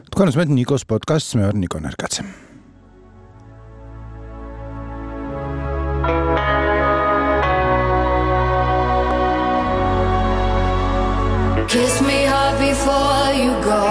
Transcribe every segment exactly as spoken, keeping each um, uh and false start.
თქვენ უსმენთ ნიკოს პოდკასტს, მე ვარ ნიკო ნარკაცი. Kiss me hard before you go.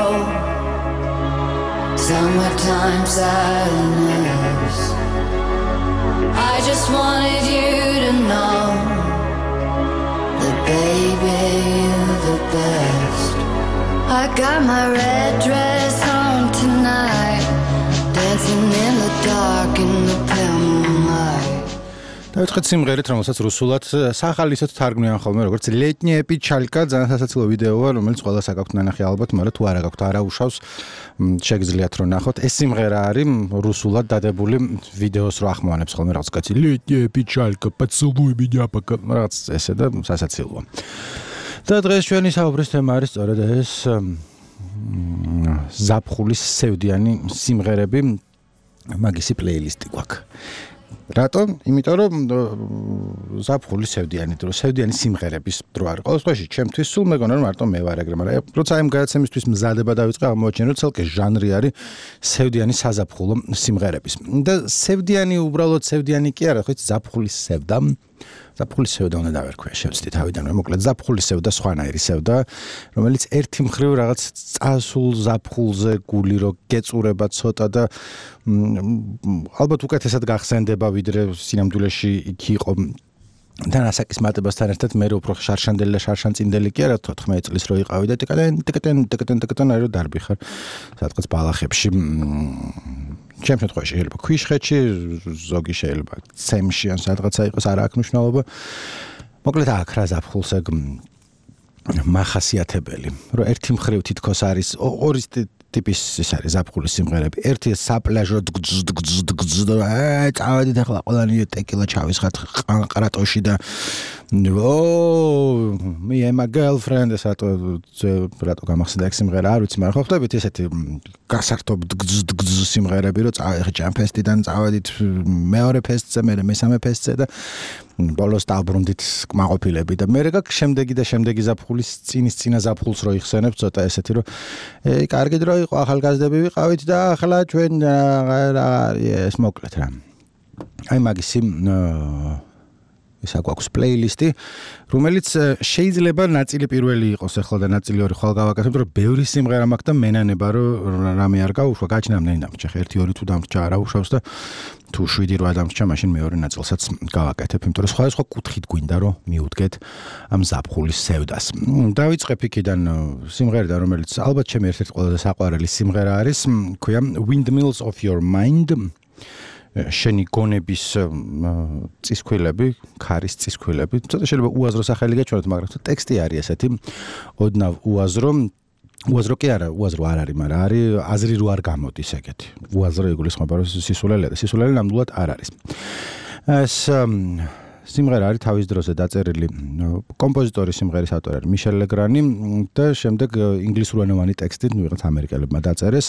Summertime sadness. I just wanted you to know that baby you're the best. I got my red dress on tonight, dancing in the dark in the pale moonlight. დავიწყეთ სიმღერით, რომელსაც რუსულად სახალისოდ თარგმნიან ხოლმე, როგორც ლეტნიე პიჩალკა, ძალიან სასაცილო ვიდეოა, რომელიც ყველას აქვს ნანახი ალბათ, მაგრამ თუ არ აქვს, არა უშავს, შეგიძლიათ რომ ნახოთ. ეს სიმღერა არის რუსულად დადებული ვიდეოს რო ახმოვანებს ხოლმე რაღაც კაცი ლეტნიე პიჩალკა, поцелуй меня пока, რაღაც ესე და სასაცილოა. და დღეს ჩვენი საუბრის თემა არის სწორედ ეს ზაფხულის სევდიანი სიმღერები, მაგისი პლეილისტი გვაქვს. რატომ? იმიტომ რომ ზაფხულის სევდიანი დრო, სევდიანი სიმღერების დრო არის. ყოველ შემთხვევაში ჩემთვის სულ მეგონა რომ მარტო მე ვარ ეგრე, მაგრამ როცა ამ გადაცემისთვის მზადება დავიწყე, აღმოაჩინე რომ ცალკე ჟანრი არის სევდიანი საზაფხულო სიმღერების. და სევდიანი უბრალოდ სევდიანი კი არა, ხო იცი ზაფხულის სევდა. ზაფხულის სევდა უნდა დავერქვია, შევცდი თავიდანვე, მოკლედ ზაფხულის სევდა სხვანაირი სევდა, რომელიც ერთი მხრივ რაღაც წასულ ზაფხულზე გული რო გეწურება ცოტა და ალბათ უკეთესად გახსენდება ვიდრე სინამდვილეში იქ იყო და ასაკის მატებასთან ერთად მე უფრო შარშანდელი და შარშანწინდელი კი არა თოთხმეტი წლის რო იყავი და ტიკატენ ტიკატენ ტიკატენ ტიკატენ არო დარბიხარ სადღაც ბალახებში ჩემ შემთხვევაში შეიძლება ქვიშხეთში, ზოგი შეიძლება ცემში ან სადღაცა იყოს, არა აქვს მნიშვნელობა. მოკლედ აქ რა ზაფხულს ეგ მახასიათებელი, რომ ერთი მხრივ თითქოს არის ორი ტიპის ის არის ზაფხულის სიმღერები. ერთი საპლაჟო აი წავედით ახლა ყველანი ტეკილა ჩავისხათ ყანყრატოში და ო me and my girlfriend ეს რატო რატო გამახსენდა ეგ სიმღერა არ ვიცი, მაგრამ ხო ხდებით ესეთი გასართობ სიმღერები, რომ წავედით ჯამფესტიდან წავედით მეორე ფესტზე, მე მესამე ფესტზე და ბოლოს დაბრუნდით კმაყოფილები და მე გაქვს შემდეგი და შემდეგი ზაფხულის წინის წინა ზაფხულს რო იხსენებ ცოტა ესეთი რომ ე კარგი დრო იყო, ახალგაზრდები ვიყავით და ახლა ჩვენ ეს მოკლედ რა. აი მაგისი ეს აქვს პლეილისტი, რომელიც შეიძლება ნაწილი პირველი იყოს ახლა და ნაწილი ორი ხვალ გავაკეთებ, რომ ბევრი სიმღერა მაქვს და მენანება რომ რამე არ გავუშვა, გაჩნამდე დამრჩა, ერთი ორი თუ დამრჩა არა უშავს და თუ შვიდი რვა დამრჩა, მაშინ მეორე ნაწილსაც გავაკეთებ, იმიტომ რომ სხვადასხვა კუთხით გვინდა რომ მიუდგეთ ამ ზაფხულის სევდას. დავიწყებ იქიდან სიმღერიდან, რომელიც ალბათ ჩემი ერთ-ერთი ყველაზე საყვარელი სიმღერა არის, ქვია Windmills of Your Mind. შენი გონების წისქვილები, ქარის წისქვილები. ცოტა შეიძლება უაზრო სახელი გაჩვენოთ, მაგრამ ტექსტი არის ესეთი ოდნავ უაზრო. უაზრო კი არა, უაზრო არ არის, მაგრამ არის აზრი რო არ გამოდის ეგეთი. უაზრო იგულისხმება რომ სისულელეა და სისულელე ნამდვილად არ არის. ეს სიმღერა არის თავის დროზე დაწერილი კომპოზიტორი სიმღერის ავტორი არის მიშელ ლეგრანი და შემდეგ ინგლისურენოვანი ტექსტი ვიღაც ამერიკელებმა დაწერეს.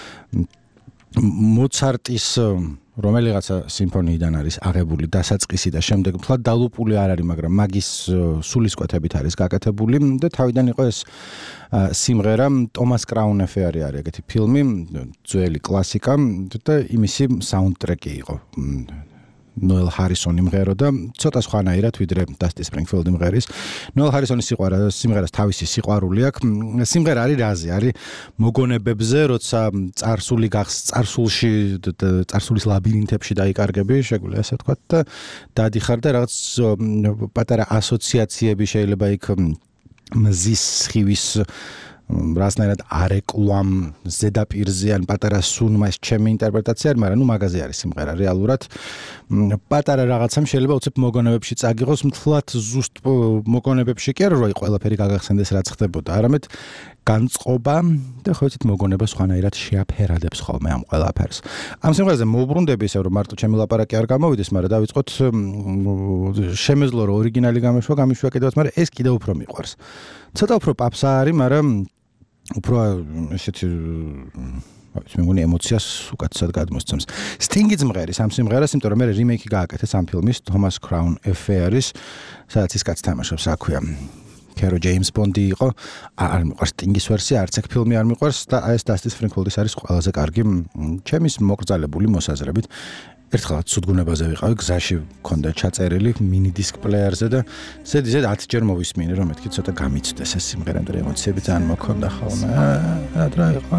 მოცარტის რომელიღაცა სიმფონიიდან არის აღებული დასაწყისი და შემდეგ მთლად დალუპული არ არის, მაგრამ მაგის სულისკვეთებით არის გაკეთებული და თავიდან იყო ეს სიმღერა ტომას კრაუნ ეფერი არის ეგეთი ფილმი, ძველი კლასიკა და იმისი საუნდტრეკი იყო. ნოელ ჰარისონი მღერო და ცოტა სხვანაირად ვიდრე დასტი სპრინგფილდი მღერის. ნოელ ჰარისონის სიყვარული, სიმღერას თავისი სიყვარული აქვს. სიმღერა არის რაზე? არის მოგონებებზე, როცა წარსული გახს, წარსულში, წარსულის ლაბირინთებში დაიკარგები, შეგვიძლია ასე ვთქვათ და დადიხარ და რაღაც პატარა ასოციაციები შეიძლება იქ მზის სხივის რასნაირად არეკლამ ზედაპირზე ან პატარა სუნმა ეს ჩემი ინტერპრეტაცია არის, მაგრამ ნუ მაგაზე არის სიმღერა რეალურად. პატარა რაღაცამ შეიძლება უცებ მოგონებებში წაგიღოს, მთლად ზუსტ მოგონებებში კი არა, რომ ყველაფერი გაგახსენდეს რაც ხდებოდა, არამედ განწყობა და ხო იცით მოგონება სხვანაირად შეაფერადებს ხოლმე ამ ყველაფერს. ამ სიმღერაზე მოვბრუნდები ისე რომ მარტო ჩემი ლაპარაკი არ გამოვიდეს, მაგრამ დავიწყოთ შემეძლო რომ ორიგინალი გამეშვა, გამიშვა კიდევაც, მაგრამ ეს კიდევ უფრო მიყვარს. ცოტა უფრო პაპსა არის, მაგრამ უფრო ესეთი მე მგონი ემოციას უკეთესად გადმოსცემს. სტინგიც მღერის ამ სიმღერას, იმიტომ რომ მე რიმეიკი გააკეთეს ამ ფილმის თომას კრაუნ ეფერის, სადაც ის კაცი თამაშობს, აქვია. ქერო ჯეიმს ბონდი იყო, არ მიყვარს სტინგის ვერსია, არც ეგ ფილმი არ მიყვარს და აი ეს დასტი სპრინგფილდის არის ყველაზე კარგი ჩემის მოკრძალებული მოსაზრებით. ერთხელაც სუდგუნებაზე ვიყავი, გზაში მქონდა ჩაწერილი მინი დისკ პლეიერზე და ზედიზედ ათჯერ მოვისმინე, რომ მეთქი ცოტა გამიცდეს ეს სიმღერა და ემოციები ძალიან მოქონდა ხოლმე. რა რა იყო?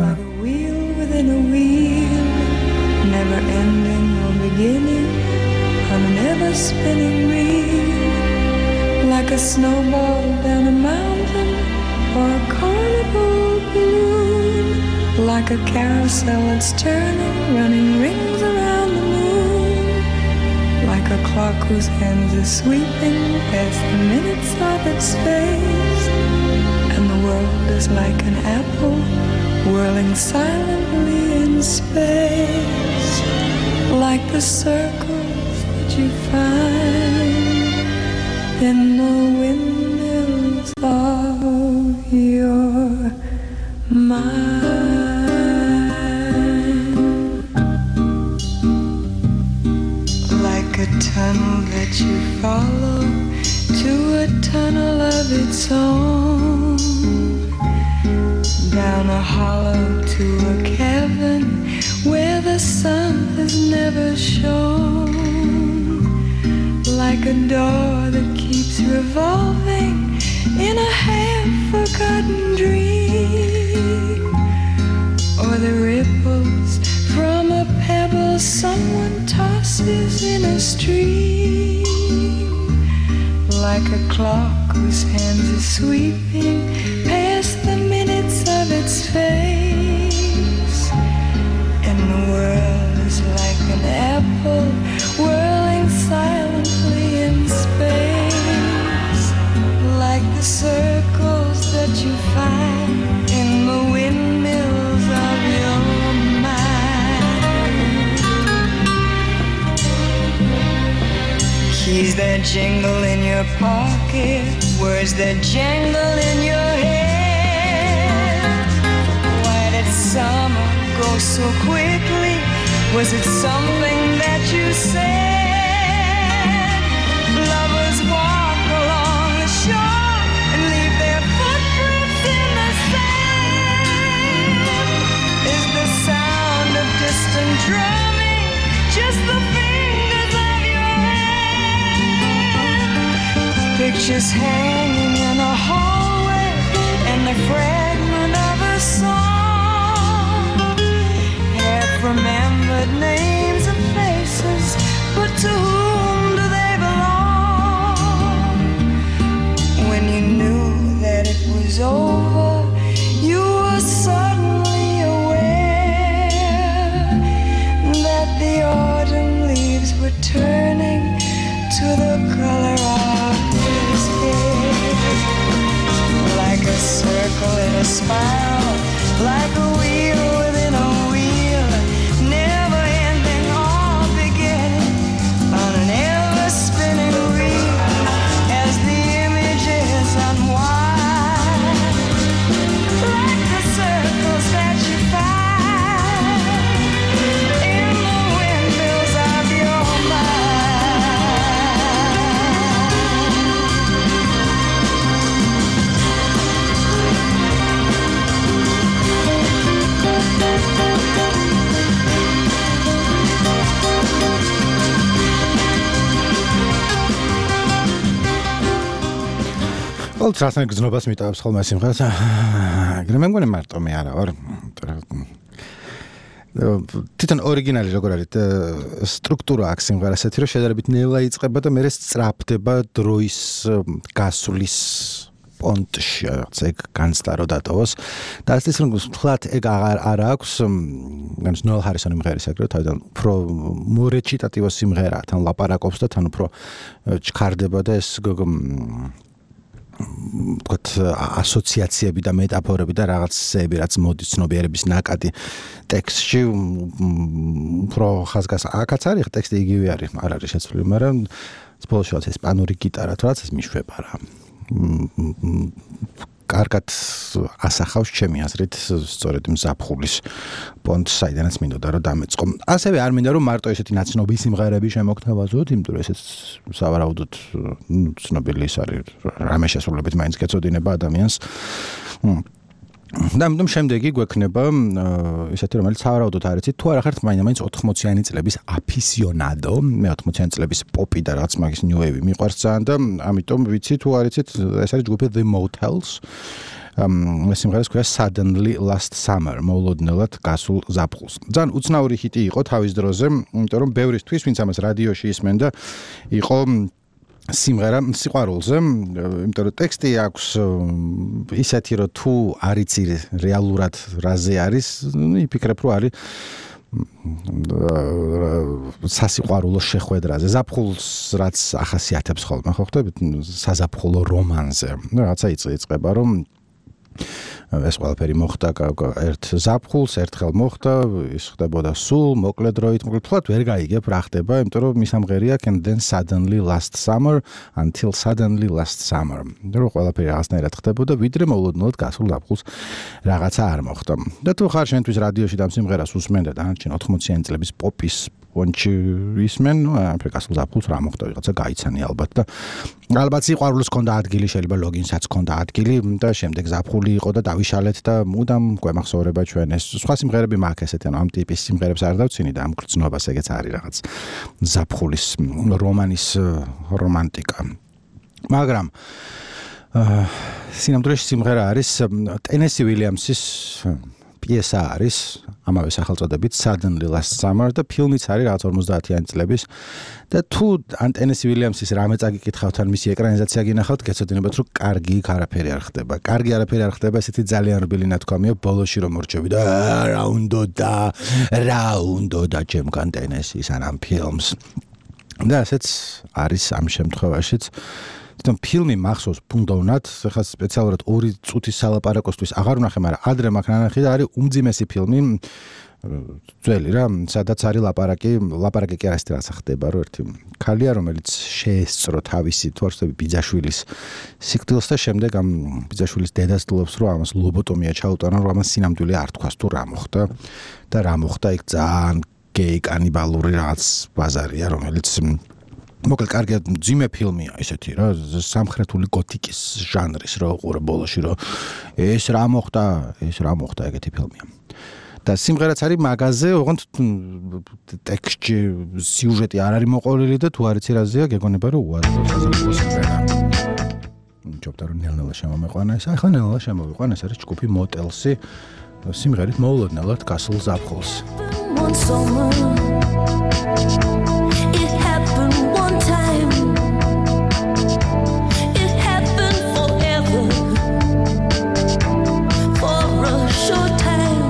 Never ending or beginning on an ever spinning reel, like a snowball down a mountain or a carnival balloon, like a carousel that's turning, running rings around the moon, like a clock whose hands are sweeping past the minutes of its face, and the world is like an apple whirling silently in space, like the circles that you find in the windmills of your mind, like a tunnel that you follow to a tunnel of its own, down a hollow to a cavern where the sun has never shone, like a door that keeps revolving in a half-forgotten dream, or the ripples from a pebble someone tosses in a stream, like a clock whose hands are sweeping past the minutes of its face, and the world is like an apple whirling silently in space, like the circles that you find in the windmills of your mind. Keys that jingle in your pocket, words that jangle in your head. Why did summer go so quickly? Was it something that you said? Lovers walk along the shore and leave their footprints in the sand. Is the sound of distant drumming just the fingers of your hand? Pictures hanging in a hallway and the fragment of a song, half remembered names and faces, but to whom do they belong? When you knew that it was over, you were suddenly aware that the autumn leaves were turning to the color of his hair, like a circle in a spiral, like a wheel within a wheel, never ending or beginning on an ever spinning reel, as the images unwind, like the circles that you find in the windmills of your All trasne gznovas mitavs ხოლმე სიმღერას. მე მგონი მარტო მე არა ვარ. თვითონ ორიგინალი როგორ არის სტრუქტურა აქვს სიმღერასეთი, რომ შედარებით ნელა იწყება და მერე სწრაფდება დროის გასვლის პონტში, ეგ განცდა რო დატოვოს. და ის რომ თქვათ ეგ აღარ არ აქვს, განს ნოელ ჰარისონი მღერის ეგრე თავიდან უფრო მორეჩიტატივო სიმღერა, თან ლაპარაკობს და თან უფრო ჩქარდება და ეს ვთქვათ ასოციაციები და მეტაფორები და რაღაცები, რაც მოდის ცნობიერების ნაკადი ტექსტში, უფრო ხაზგას აქაც არის ტექსტი იგივე არის, არ არის შეცვლილი, მაგრამ ბოლოს ესპანური გიტარა თუ რაც ეს მიშვება რა. კარგად ასახავს ჩემი აზრით სწორედ მზაფხულის პონტს, საიდანაც მინდოდა რომ დამეწყო. ასევე არ მინდა რომ მარტო ესეთი ნაცნობი სიმღერები შემოგთავაზოთ, იმიტომ რომ ესეც სავარაუდოდ ცნობილი ის არის რამე შესრულებით მაინც გეწოდინება ადამიანს. და ამიტომ შემდეგი გვექნება ისეთი რომელიც სავარაუდოდ არ იცით თუ არა ხართ მაინც ოთხმოციანი წლების აფისიონადო, მე ოთხმოციანი წლების პოპი და რაღაც მაგის new wave მიყვარს ძალიან და ამიტომ ვიცი თუ არ იცით ეს არის ჯგუფი The Motels. ეს სიმღერას ქვია Suddenly Last Summer, მოულოდნელად გასულ ზაფხულს. ძალიან უცნაური ჰიტი იყო თავის დროზე, იმიტომ რომ ბევრისთვის ვინც ამას რადიოში ისმენდა იყო სიმღერა სიყვარულზე, იმიტომ რომ ტექსტი აქვს ისეთი რომ თუ არ იცი რეალურად რაზე არის, იფიქრებ რომ არის სასიყვარულო შეხვედრაზე. ზაფხულს რაც ახასიათებს ხოლმე, ხო ხტებით, საზაფხულო რომანზე. რაღაცა იწყება რომ ეს ყველაფერი მოხდა ერთ ზაფხულს, ერთხელ მოხდა, ის ხდებოდა სულ მოკლე დროით, მოკლედ თქვათ ვერ გაიგებ რა ხდება, იმიტომ რომ მისამღერია and then suddenly last summer until suddenly last summer. რომ ყველაფერი რაღაცნაირად ხდებოდა, ვიდრე მოულოდნელად გასულ ზაფხულს რაღაცა არ მოხდა. და თუ ხარ შენთვის რადიოში და სიმღერას უსმენ და დანარჩენ ოთხმოციანი წლების პოპის პონჩი ისმენ, ნუ ამფერ გასულ ზაფხულს რა მოხდა, რაღაცა გაიცანი ალბათ და ალბათ სიყვარულს ჰქონდა ადგილი, შეიძლება ლოგინსაც ჰქონდა ადგილი და შემდეგ ზაფხული იყო და დავიშალეთ და მუდამ გვემახსოვრება ჩვენ ეს სხვა სიმღერები მაქვს ესეთი, ანუ ამ ტიპის სიმღერებს არ დავცინი და ამ გრძნობას ეგეც არის რაღაც ზაფხულის რომანის რომანტიკა. მაგრამ სინამდვილეში სიმღერა არის ტენესი უილიამსის პიესა არის ამავე სახელწოდებით Suddenly Last Summer და ფილმიც არის რაღაც ორმოცდაათიანი წლების და თუ ან ტენესი უილიამსის რამე წაგიკითხავთ ან მისი ეკრანიზაცია გინახავთ, გეცოდინებათ რომ კარგი იქ არაფერი არ ხდება. კარგი არაფერი არ ხდება, ესეთი ძალიან რბილი ნათქვამია ბოლოში რომ მორჩები და რა უნდა და რა უნდა და ჩემგან ტენესის ან ამ ფილმს. და ესეც არის ამ შემთხვევაშიც თვითონ ფილმი მახსოვს ბუნდოვნად, ხა სპეციალურად ორი წუთის სალაპარაკოსთვის აღარ ვნახე, მაგრამ ადრე მაქვს ნანახი და არის უმძიმესი ფილმი ძველი რა, სადაც არის ლაპარაკი, ლაპარაკი კი არის რაღაცა ხდება, რომ ერთი ქალია, რომელიც შეესწრო თავისი თორსები ბიძაშვილის სიკვდილს და შემდეგ ამ ბიძაშვილის დედას დლობს, რომ ამას ლობოტომია ჩაუტანა, რომ ამას სინამდვილე არ თქვას თუ რა მოხდა და რა მოხდა იქ ძალიან გეი კანიბალური რაღაც ბაზარია, რომელიც მოკლედ კარგი ძიმე ფილმია ესეთი რა, სამხრეთული გოთიკის ჟანრის რა უყურე ბოლოში რომ ეს რა მოხდა, ეს რა მოხდა ეგეთი ფილმია. და სიმღერაც არის მაგაზე, ოღონდ ტექსტში სიუჟეტი არ არის მოყოლილი და თუ არ იცი რაზეა, გეგონება რომ უაზრო საზაფხულო სიმღერა. მჯობდა რომ ნელ-ნელა შემომეყვანა ეს, ახლა ნელ-ნელა შემოვიყვანა, ეს არის ჯგუფი Motels-ი სიმღერით მოულოდნელად გასულ ზაფხულს. One time, it happened forever, for a short time,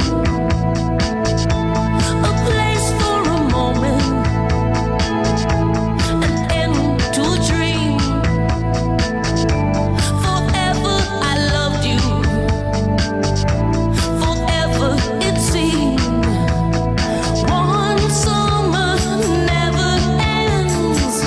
a place for a moment, an end to a dream. Forever I loved you, forever it seemed. One summer never ends.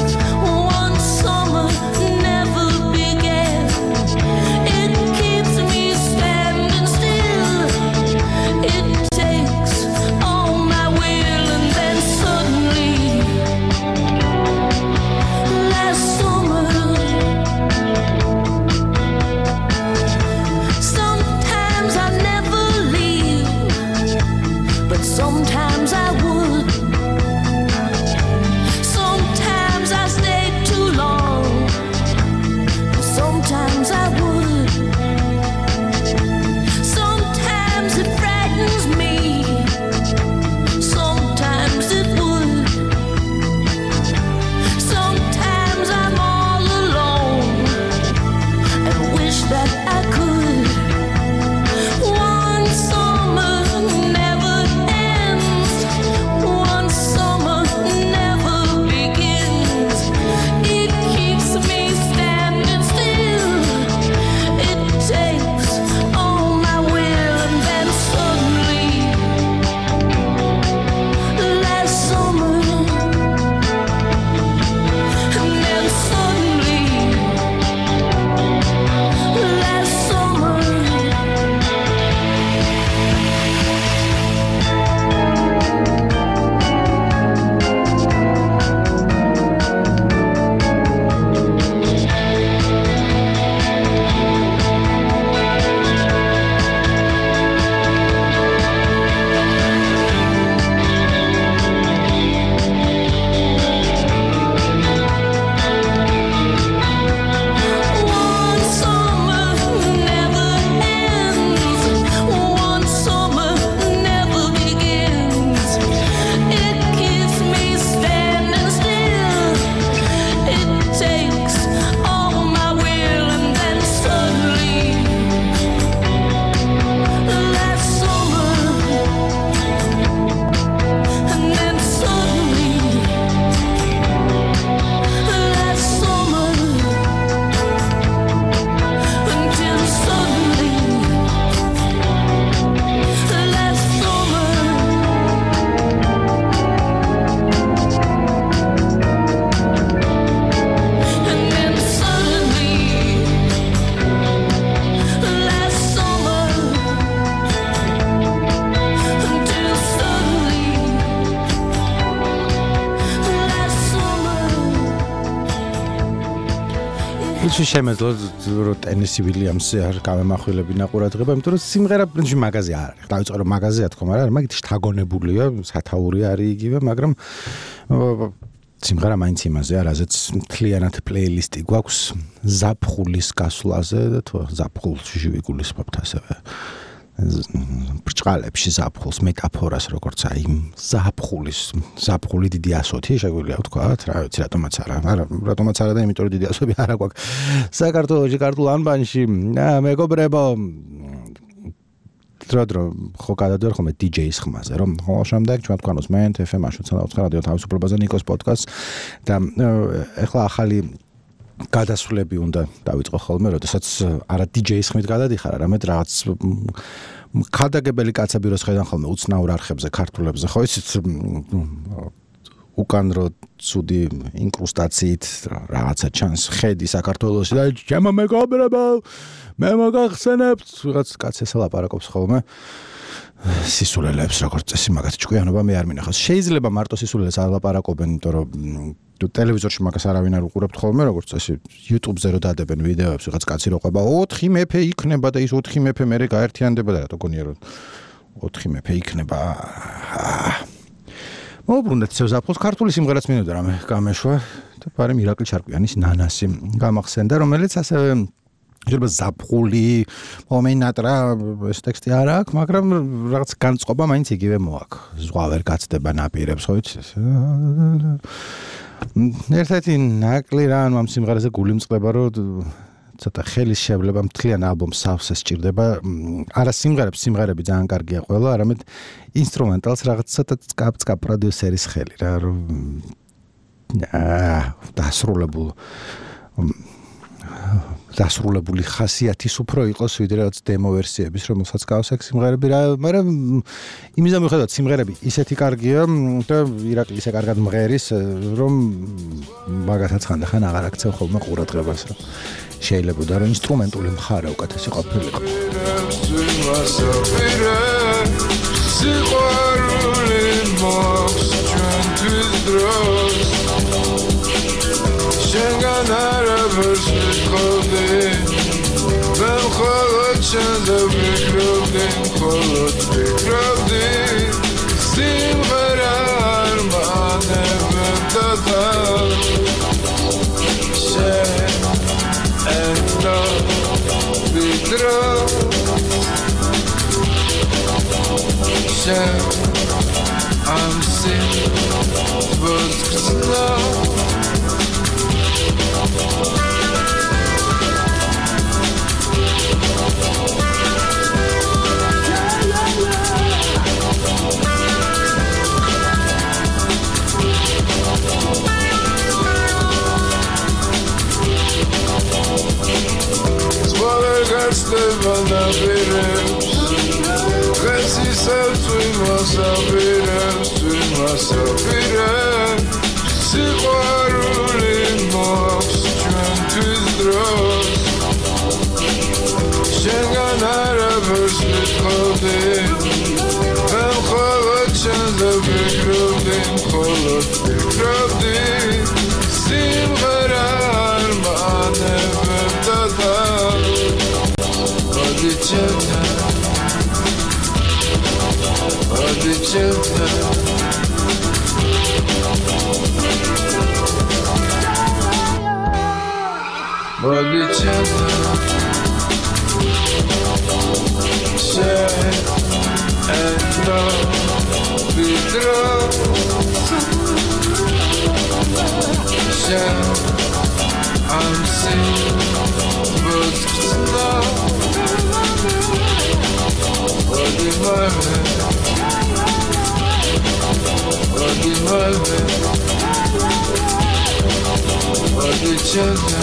იცი შემეძლო რომ ტენესი ვილიამსი არ გამემახვილებინა ყურადღება, იმიტომ რომ სიმღერა პრინციპში მაგაზი არ არის. დავიწყე რომ მაგაზია თქო, მაგრამ მაგით შთაგონებულია, სათაური არის იგივე, მაგრამ სიმღერა მაინც იმაზეა, რაზეც მთლიანად პლეილისტი გვაქვს ზაფხულის გასვლაზე და თუ ზაფხულში ვიგულისხმობთ ასევე ბრჭყალებში ზაფხულს მეტაფორას როგორც აი ზაფხულის ზაფხული დიდი ასოთი შეგვიძლია ვთქვათ რა ვიცი რატომაც არა არა რატომაც არა და იმიტომ რომ დიდი ასოთი არა გვაქვს საქართველოში ქართულ ანბანში მეგობრებო დრო ხო გადადერ ხოლმე დი-ჯეის ხმაზე რომ ხოლმე შემდეგ ჩვენ თქვენ უსმენთ ეფ ემ აშუც რადიო თავისუფლებაზე ნიკოს პოდკასტს და ეხლა ახალი გადასვლები უნდა დავიწყო ხოლმე, როდესაც არა დი-ჯეის ხმით გადადიხარ, არამედ რაღაც ქადაგებელი კაცები როს ხედან ხოლმე უცნაურ არხებზე, ქართულებზე, ხო იცით უკან რო ცუდი ინკრუსტაციით რაღაცა ჩანს ხედი საქართველოში და ჩემო მეგობრებო მე მოგახსენებთ რაღაც კაცს ესალაპარაკობს ხოლმე სისულელებს როგორც წესი მაგათ ჭკვიანობა მე არ მინახავს შეიძლება მარტო სისულელეს ალაპარაკობენ იმიტომ რომ თუ ტელევიზორში მაგას არავინ არ უყურებთ ხოლმე როგორც წესი YouTube-ზე რო დადებენ ვიდეოებს რაღაც კაცი რო ყვება ოთხი მეფე იქნება და ის ოთხი მეფე მერე გაერთიანდება და რატო გონია რომ ოთხი მეფე იქნება მოუბრუნდეთ ზაფხულს ქართული სიმღერაც მინდოდა რამე გამეშვა და პარემ ირაკლი ჩარკვიანის ნანასი გამახსენდა რომელიც ასევე შეიძლება ზაფხული მომენატრა ეს ტექსტი არ აქვს მაგრამ რაღაც განწყობა მაინც იგივე მოაქვს ზღვა ვერ გაცდება ნაპირებს ხო იცი ერთ-ერთი ნაკლი რა ამ სიმღერაზე გული მწყდება რომ ცოტა ხელის შევლება მთლიან ალბომს სავსე სჭირდება არა სიმღერებს სიმღერები ძალიან კარგია ყველა არამედ ინსტრუმენტალს რაღაც ცოტა წკაპ-წკაპ პროდიუსერის ხელი რა რომ აა დასრულებულ დასრულებული ხასიათის უფრო იყოს ვიდრე რაღაც დემო ვერსიების რომელსაც გავს აქ სიმღერები რა მაგრამ იმისამ მიხედავთ სიმღერები ისეთი კარგია და ირაკლი ისე კარგად მღერის რომ მაგათაც ხანდახან აღარ აქცევ ხოლმე ყურადღებას რომ შეიძლება და რომ ინსტრუმენტული მხარე უკეთესი ყოფილიყო Şengan arabır sıkıldın Ben kolot çanda mikrobdin Kolot mikrobdin Simgara armağanı müptata Şen enda bidra Şen amsin Bozkısına Bana verip Resisa duymasa verip Duymasa verip Sigvarulim moks Çöntüz dros Şengan arabır sıkıldın Ben kolat çanda mikrobdin Kolat mikrobdin Simgara armağanı müptata Hadi çevre Hadi çevre Hadi çevre Şey Enda Bidra Şey Amsi Bozkısına Hadi merve Hadi merve Hadi çevre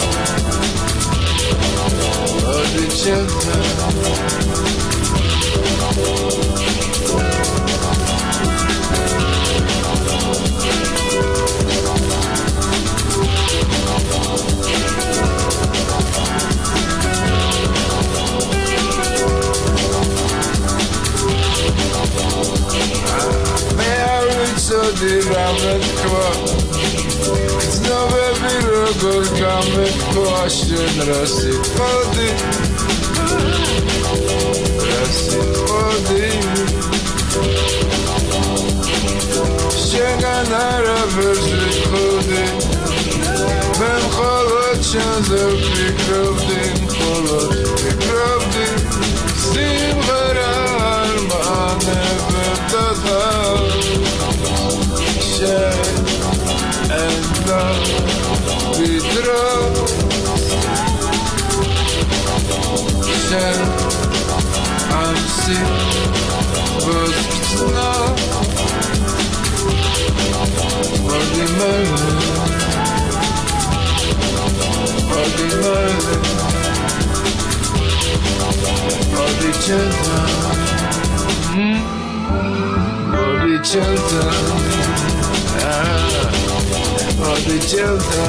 Hadi çevre May I reach a the ramen club გრძნობები როგორ გამეფქვა შენ რა სიყვდი რა სიყვდი შენგან არაფერს ვიტყოდი მე მხოლოდ შენზე ვფიქრობდი მხოლოდ ვფიქრობდი სიმღერა არ მანებდა შენ ენდა ვიდრო შენ ამსი ვოსწნა Odi mele, odi mele, odi celta, odi celta, odi celta,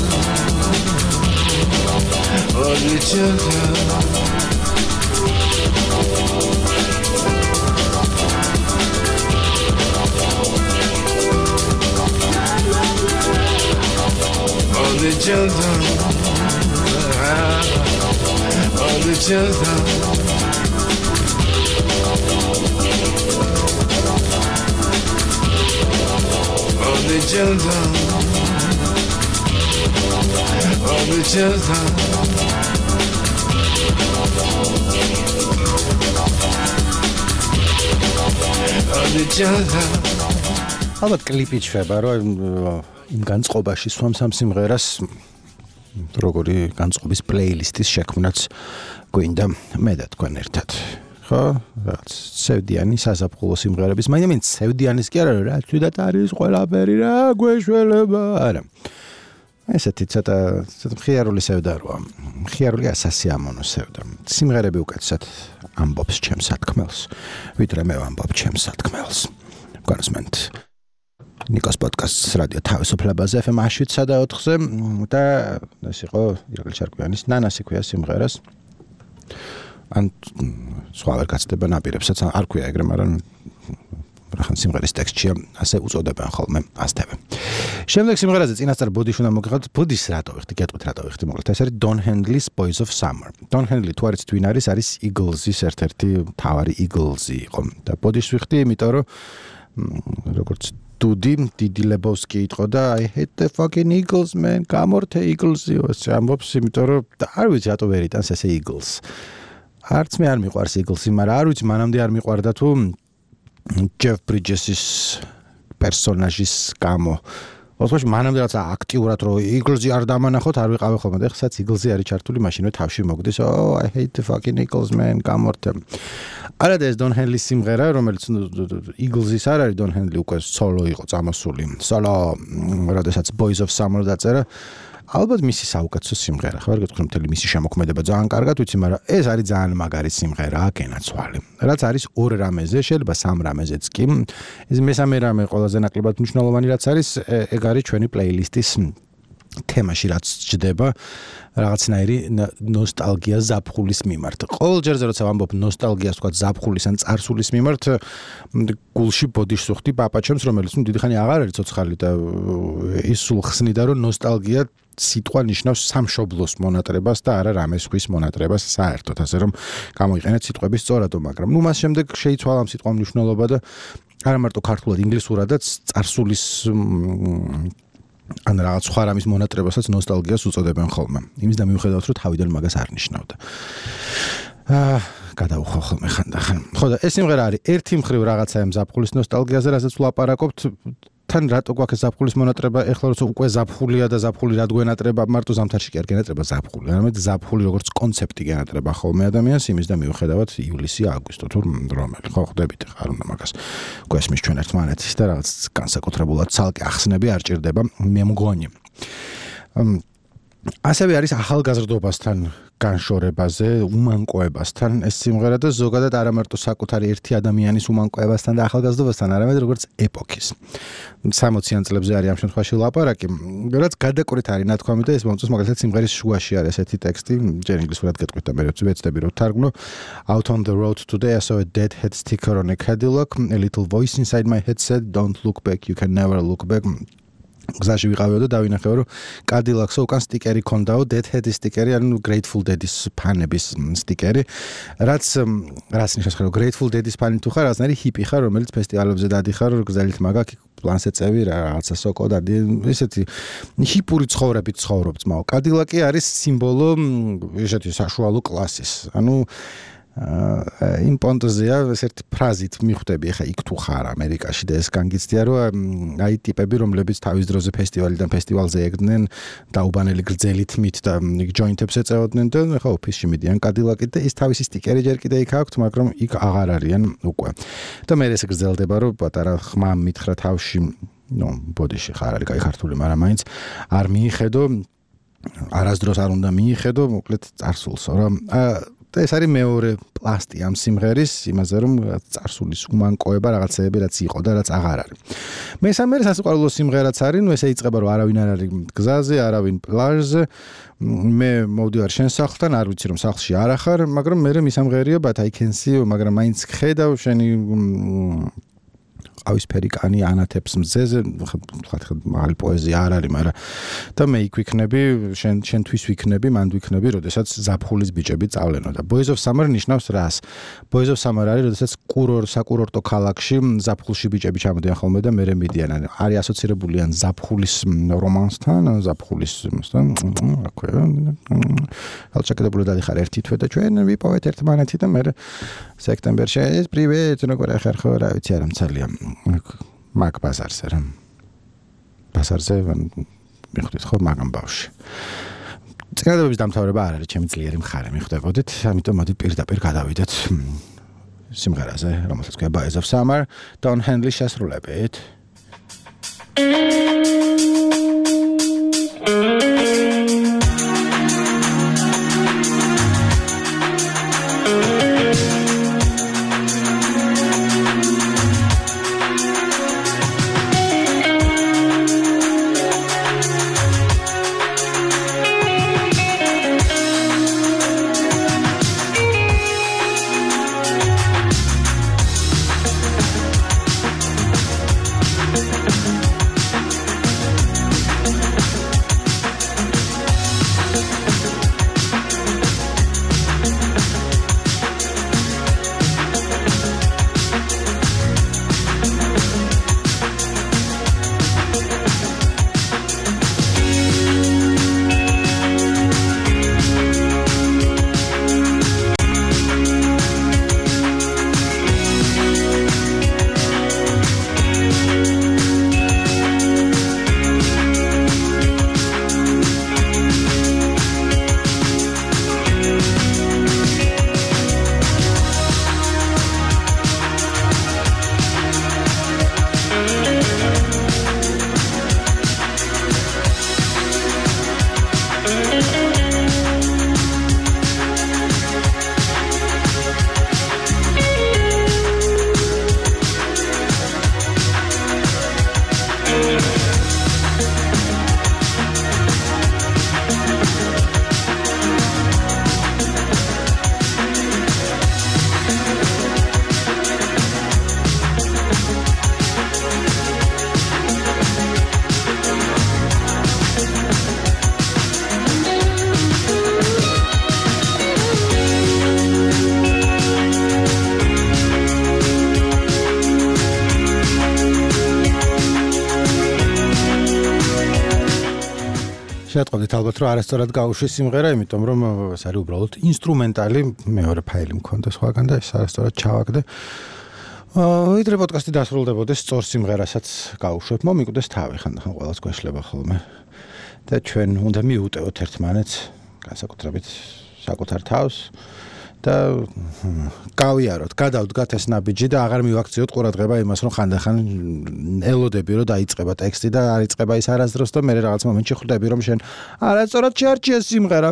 odi celta. All the children, all the children, all the children, all the children. All the children. ალბათ კლიპი ჩება, რომ იმ განწყობაში სვამს ამ სიმღერას როგორი განწყობის პლეილისტის შექმნაც გვინდა მე და თქვენ ერთად. ხო? რაც ცევდიანი საზაფხულო სიმღერების, მაინც ცევდიანის კი არა, რაც ვიდათ არის ყველაფერი რა გვეშველება, არა. ესეთი ცოტა ცოტა მხიარული სევდაროა. მხიარული ასასიამოვნო სევდა. სიმღერები უკეთესად ამბობს ჩემს სათქმელს, ვიდრე მე ვამბობ ჩემს სათქმელს. განსმენთ Nikos podcasts radio თავისუფლებაზე ეფ ემ შვიდსა და ოთხზე და ეს იყო ირაკლი ჩარკვიანის ნანასი ქვია სიმღერას. ან სხვა ვერ გაცდება ნაპირებსაც არ ქვია ეგრე, მაგრამ რახან სიმღერის ტექსტია ასე უწოდებენ ხოლმე ასთევე. შემდეგ სიმღერაზე წინასწარ ბოდიში უნდა მოგიხადოთ. ბოდის რატო ვიხდი, გეტყვით რატო ვიხდი, მოკლედ ეს არის Don Henley's Boys of Summer. Don Henley თუ არის twin არის, არის Eagles-ის ერთ-ერთი მთავარი Eagles-ი იყო. და ბოდის ვიხდი, იმიტომ რომ როგორც Dudi, Didi Lebowski იყო და I hate the fucking Eagles, man. გამორთე Eagles-ი, ამბობს, იმიტომ რომ არ ვიცი რატო ვერ იტანს ესე Eagles. არც მე არ მიყვარს Eagles-ი, მაგრამ არ ვიცი მანამდე არ მიყვარდა თუ Jeff Bridges-ის პერსონაჟის გამო. ოღონდ მანამდე რაცა აქტიურად რომ Eagles-ი არ დამანახოთ, არ ვიყავი ხოლმე და ხსაც Eagles-ი არის ჩართული მაშინვე თავში მოგდის. Oh, I hate the fucking Eagles, man. გამორთე. არა და ეს Don Henley სიმღერა, რომელიც Eagles-ის არ არის, Don Henley უკვე სოლო იყო წამოსული. სოლო, როდესაც Boys of Summer დაწერა. ალბათ მისი საუკეთესო სიმღერა. ხარ გეტყვი მთელი მისი შემოქმედება ძალიან კარგად ვიცი, მაგრამ ეს არის ძალიან მაგარი სიმღერა, გენაცვალე. რაც არის ორ რამეზე, შეიძლება სამ რამეზეც კი. ეს მესამე რამე ყველაზე ნაკლებად მნიშვნელოვანი რაც არის, ეგ არის ჩვენი პლეილისტის თემაში რაც ჯდება რაღაცნაირი ნოსტალგია ზაფხულის მიმართ. ყოველ ჯერზე როცა ვამბობ ნოსტალგიას, თქვა ზაფხულის ან წარსულის მიმართ, გულში ბოდიშს ვხვდი პაპაჩემს, რომელიც ნუ დიდი ხანი აღარ არის ცოცხალი და ის სულ ხსნიდა, რომ ნოსტალგია სიტყვა ნიშნავს სამშობლოს მონატრებას და არა რამე სხვის მონატრებას საერთოდ, ასე რომ გამოიყენეთ სიტყვების სწორადო, მაგრამ ნუ მას შემდეგ შეიცვალა ამ სიტყვამ მნიშვნელობა და არა მარტო ქართულად, ინგლისურადაც წარსულის ან რაღაც სხვა რამის მონატრებასაც ნოსტალგიას უწოდებენ ხოლმე. იმის და მიუხედავად რომ თავიდან მაგას არ ნიშნავდა. აა გადაუხო ხოლმე ხანდახან. ხო და ეს სიმღერა არის ერთი მხრივ რაღაცა ამ ზაფხულის ნოსტალგიაზე, რასაც ვლაპარაკობთ. თან რატო გვაქვს ზაფხულის მონატრება, ეხლა როცა უკვე ზაფხულია და ზაფხული რა გვენატრება, მარტო ზამთარში კი არ გენატრება ზაფხული. არამედ ზაფხული როგორც კონცეფტი გენატრება ხოლმე ადამიანს, იმის და მიუხედავად ივლისი, აგვისტო თუ რომელი. ხო, ხვდებით ხარ უნდა მაგას. გვესმის ჩვენ ერთმანეთის და რაღაც განსაკუთრებულად ცალკე ახსნები არ ჭირდება, მე მგონი. ასევე არის ახალგაზრდობასთან განშორებაზე, უმანკოებასთან ეს სიმღერა და ზოგადად არა მარტო საკუთარი ერთი ადამიანის უმანკოებასთან და ახალგაზრდობასთან, არამედ როგორც ეპოქის. სამოციან წლებზე არის ამ შემთხვევაში ლაპარაკი, რაც გადაკვრით არის ნათქვამი და ეს მომწონს, მაგალითად სიმღერის შუაში არის ესეთი ტექსტი, ჯერ ინგლისურად გეტყვით და მე ვეცდები რომ თარგმნო. Out on the road today I saw a deadhead sticker on a Cadillac, a little voice inside my head said don't look back, you can never look back. გზაში ვიყავიო და დავინახეო რომ Cadillac-ს უკან სტიკერი ქონდაო Deadhead-ის სტიკერი, ანუ Grateful Dead-ის ფანების სტიკერი, რაც რაც ნიშნავს რომ Grateful Dead-ის ფანი თუ ხარ, რაღაცნაირი ჰიპი ხარ, რომელიც ფესტივალებზე დადიხარ, გზელით მაგაკ პლანზე წევი რაღაცა სოკო და ესეთი ჰიპური ცხოვრებით ცხოვრობ ძმაო. Cadillac-ი არის სიმბოლო ესეთი საშუალო კლასის. ანუ იმ პონტზეა ესეთი ფრაზით მიხვდები ხა იქ თუ ხარ ამერიკაში და ეს განგიცდია რომ აი ტიპები რომლებიც თავის დროზე ფესტივალიდან ფესტივალზე ეგდნენ დაუბანელი გრძელი თმით და ჯოინტებს ეწეოდნენ და ხა ოფისში მიდიან Cadillac-ით და ის თავისი სტიკერი ჯერ კიდე იქ აქვს, მაგრამ იქ აღარ არიან უკვე. და მე ეს გრძელდება რომ პატარა ხმა მითხრა თავში, ნუ ბოდიში ხარ არის კაი ქართული, მაგრამ მაინც არ მიიხედო, არასდროს არ უნდა მიიხედო, მოკლედ წარსულსო რომ და ეს არის მეორე პლასტი ამ სიმღერის, იმაზე რომ წარსულის უმანკოება რაღაცეები რაც იყო და რაც აღარ არის. მესამე სასიყვარულო სიმღერაც არის, ნუ ესე იწყება რომ არავინ არ არის გზაზე, არავინ პლაჟზე. მე მოვდივარ შენ სახლთან, არ ვიცი რომ სახლში არ ახარ, მაგრამ მე მისამღერია but I can see, მაგრამ მაინც ხედავ შენი ყავისფერი კანი ანათებს მზეზე, ხა მაღალი პოეზია არ არის, მაგრამ და მე იქ ვიქნები, შენ შენთვის ვიქნები, მანდ ვიქნები, როდესაც ზაფხულის ბიჭები წავლენო და Boys of Summer ნიშნავს რას? Boys of Summer არის, როდესაც კურორტ საკურორტო ქალაქში ზაფხულში ბიჭები ჩამოდიან ხოლმე და მერე მიდიან. არის ასოცირებული ან ზაფხულის რომანსთან, ზაფხულის იმასთან, აქვე. ალჩაკდებული დადიხარ ერთი თვე და ჩვენ ვიპოვეთ ერთმანეთი და მერე სექტემბერში ეს პრივეტ, როგორ ახერხო, რა ვიცი არა მცალია. მაგ ბაზარზე რა. ბაზარზე მიხვდით ხო მაგამ ბავში. წინადადების დამთავრება არ არის ჩემი ძლიერი მხარე, მიხვდებოდით, ამიტომ მოდით პირდაპირ გადავიდეთ სიმღერაზე, რომელსაც ქვია Boys of Summer, Don Henley შესრულებით. შეტყობდით ალბათ რომ არასწორად გაუშვი სიმღერა, იმიტომ რომ ეს არის უბრალოდ ინსტრუმენტალი, მეორე ფაილი მქონდა სხვაგან და ეს არასწორად ჩავაგდე. ვიდრე პოდკასტი დასრულდებოდეს სწორ სიმღერასაც გაუშვებ, მომიკვდეს თავი, ხანდახან ყველას გვეშლება ხოლმე. და ჩვენ უნდა მიუტევოთ ერთმანეთს, განსაკუთრებით საკუთარ თავს და გავიაროთ, გადავდგათ ეს ნაბიჯი და აღარ მივაქციოთ ყურადღება იმას, რომ ხანდახან ელოდები რომ დაიწყება ტექსტი და არ იწყება ის არასდროს და მე რაღაც მომენტში ხვდები რომ შენ არასწორად შეარჩიე სიმღერა.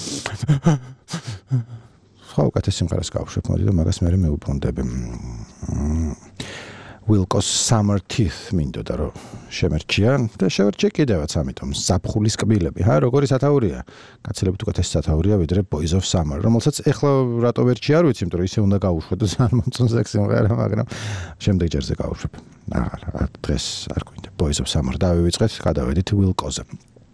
ხო, უკეთეს სიმღერას გავუშვებ, მოდი და მაგას მე მეუბრუნდები. Wilco's Summer Teeth მინდოდა რომ შემერჩია და შევერჩე კიდევაც, ამიტომ ზაფხულის კბილები, ჰა, როგორი სათაურია? გაცილებით უკეთესი სათაურია ვიდრე Boys of Summer, რომელსაც ეხლა რატო ვერჩი არ ვიცი, იმიტომ რომ ისე უნდა გავუშვო და ძალიან მომწონს ეს სიმღერა, მაგრამ შემდეგ ჯერზე გავუშვებ. აღარ, დღეს არ გვინდა. Boys of Summer დავივიწყეთ, გადავედით Wilco-ზე.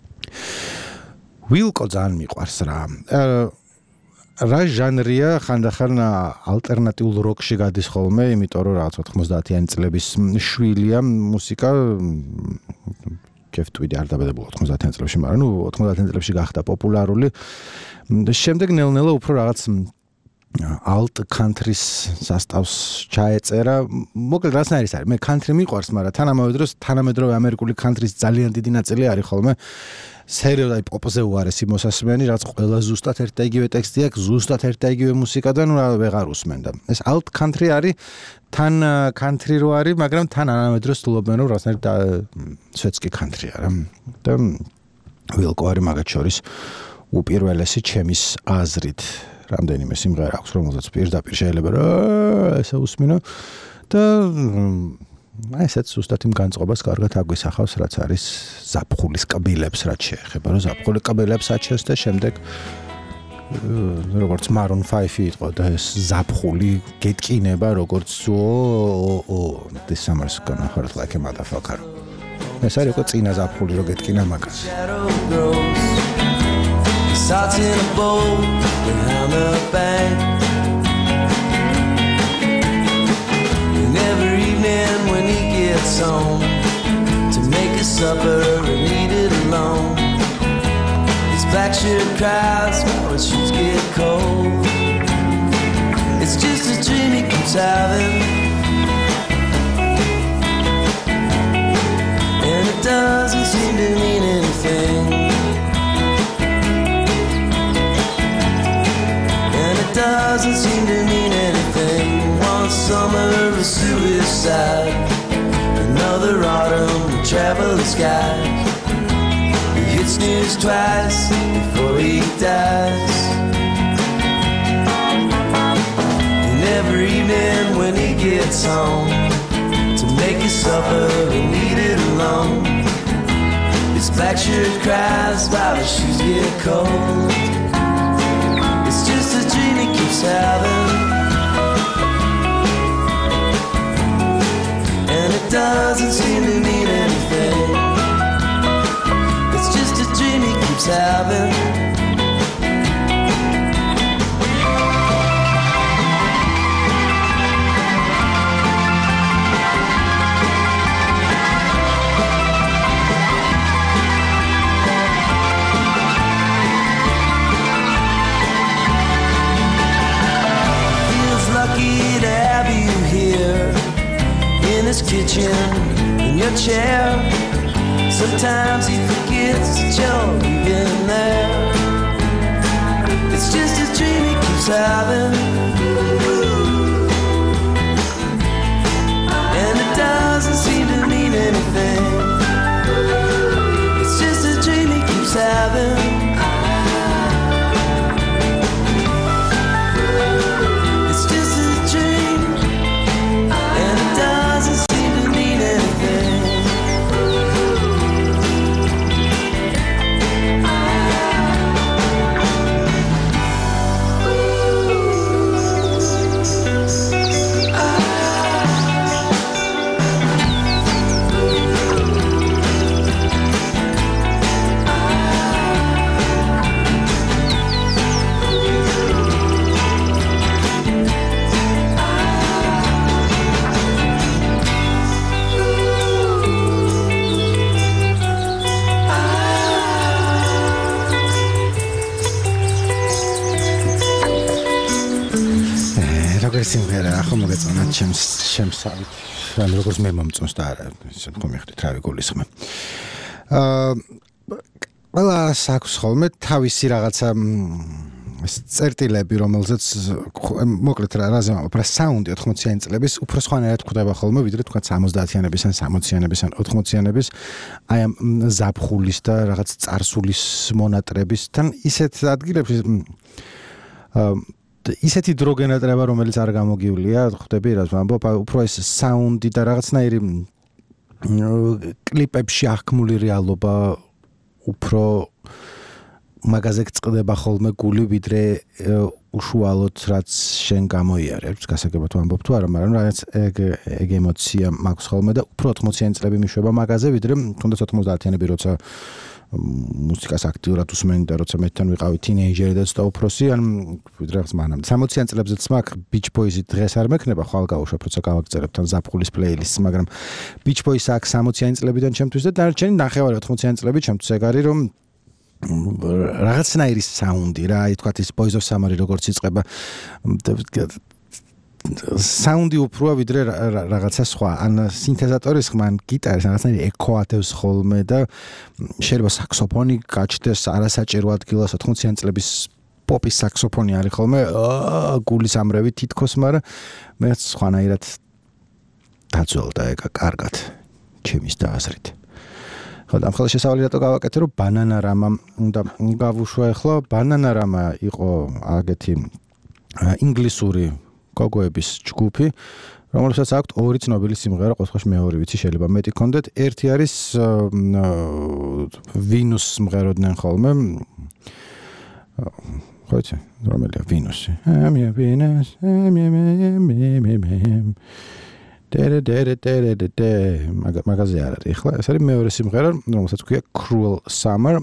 Wilco ძალიან მიყვარს რა. რა ჟანრია ხანდახან ალტერნატიულ როკში გადის ხოლმე, იმიტომ რომ რაღაც ოთხმოცდაათიანი წლების შვილია მუსიკა კეფტვიდი არ დაბადებულა ოთხმოცდაათიან წლებში, მაგრამ ნუ ოთხმოცდაათიან წლებში გახდა პოპულარული. შემდეგ ნელ-ნელა უფრო რაღაც alt country-s სასტავს ჩაეწერა. მოკლედ რასნაირი არის? მე country მიყვარს, მაგრამ თანამედროვე დროს თანამედროვე ამერიკული country-s ძალიან დიდი ნაწილი არის ხოლმე სერიოზად პოპზე უარესი მოსასმენი, რაც ყველა ზუსტად ერთ და იგივე ტექსტი აქვს, ზუსტად ერთ და იგივე მუსიკა და ნუ რა ვეღარ უსმენდა. ეს alt country არის, თან country რო არის, მაგრამ თან თანამედროვე სტილობენ რომ რასნაირად სვეტსკი country არა. და Wilco არის მაგათ შორის უპირველესი ჩემის აზრით. რამდენიმე სიმღერა აქვს, რომელზეც პირდაპირ შეიძლება რა ესე უსმინო და აი ესეც ზუსტად იმ განწყობას კარგად აგვისახავს, რაც არის ზაფხულის კბილებს, რაც შეეხება, რომ ზაფხული კბილებს აჩენს და შემდეგ როგორც Maroon five იყო და ეს ზაფხული გეტკინება, როგორც ო this summer's gonna hurt like a motherfucker. ეს არის უკვე წინა ზაფხული რო გეტკინა მაგას. Starts in a boat behind the bank, and every evening when he gets home to make his supper and eat it alone, his black shirt cries while his shoes get cold. It's just a dream he keeps having, and it doesn't seem to mean anything. Doesn't seem to mean anything. One summer of suicide, another autumn to travel the skies. He hits snooze twice before he dies. And every evening when he gets home to make his supper and eat it alone, his black shirt cries while his shoes get cold. It's just a dream he keeps having, and it doesn't seem to mean anything. It's just a dream he keeps having. His kitchen, in your chair. Sometimes he forgets that you're even there. It's just a dream he keeps having, and it doesn't seem to mean anything. It's just a dream he keeps having. სიმღერა ახლა მოგეწონა ჩემს შემსავით, ან როგორც მე მომწონს და არა, ისე თქო მიხვდით რავი გულისხმე. აა ყველას აქვს ხოლმე თავისი რაღაცა წერტილები, რომელზეც მოკლედ რა რაზე ვამბობ, რა საუნდი ოთხმოციანი წლების უფრო სხვანაირად გვხვდება ხოლმე, ვიდრე თქვა სამოცდაათიანების ან სამოციანების ან ოთხმოციანების აი ამ ზაფხულის და რაღაც წარსულის მონატრებისთან ისეთ ადგილებში აა ისეთი დრო გენატრება, რომელიც არ გამოგივლია, ხვდები რას ვამბობ, უფრო ეს საუნდი და რაღაცნაირი კლიპებში აღქმული რეალობა უფრო მაგაზე გწყდება ხოლმე გული ვიდრე უშუალოდ რაც შენ გამოიარებს გასაგებად ვამბობ თუ არა მაგრამ რაღაც ეგ ეგ ემოცია მაქვს ხოლმე და უფრო ოთხმოციანი წლები მიშვება მაგაზე ვიდრე თუნდაც ოთხმოცდაათიანები როცა მუსიკას აქტიურად უსმენდი და როცა მეთან ვიყავი თინეიჯერი და ცოტა უფროსი ან ვიდრე რაღაც მანამ სამოციან წლებზეც მაქვს Beach Boys-ი დღეს არ მექნება ხვალ გავუშვებ როცა გავაგზავნებ თან ზაფხულის პლეილისტს მაგრამ Beach Boys აქვს სამოციანი წლებიდან ჩემთვის და დანარჩენი ნახევარი ოთხმოციანი წლები ჩემთვის ეგ არის რომ რაღაცნაირი საუნდი რა აი თქვათ ის Boys of Summer როგორც იწყება საუნდი უფრო ვიდრე რაღაცა სხვა ან სინთეზატორის ხმან გიტარის რაღაცნაირი ეკო ატევს ხოლმე და შეიძლება საქსოფონი გაჩნდეს არასაჭირო ადგილას ოთხმოციანი წლების პოპის საქსოფონი არის ხოლმე გულის ამრევი თითქოს მაგრამ მეც სხვანაირად დაძველდა ეგ კარგად ჩემის დააზრით ხო და ახლა შესავალი რატო გავაკეთე რომ ბანანარამა უნდა გავუშვა ახლა ბანანარამა იყო აგეთი ინგლისური გოგოების ჯგუფი რომელსაც აქვს ორი ცნობილი სიმღერა ყოველთვის მეორე ვიცი შეიძლება მეტი კონდეთ ერთი არის ვინუს სიმღეროდნენ ხოლმე ხო იცი რომელია ვინუსი ამია ვინუს ამია მე მე დერე დერე დერე დე მაგაზე არ არის ახლა ეს არის მეორე სიმღერა რომელსაც ქვია Cruel Summer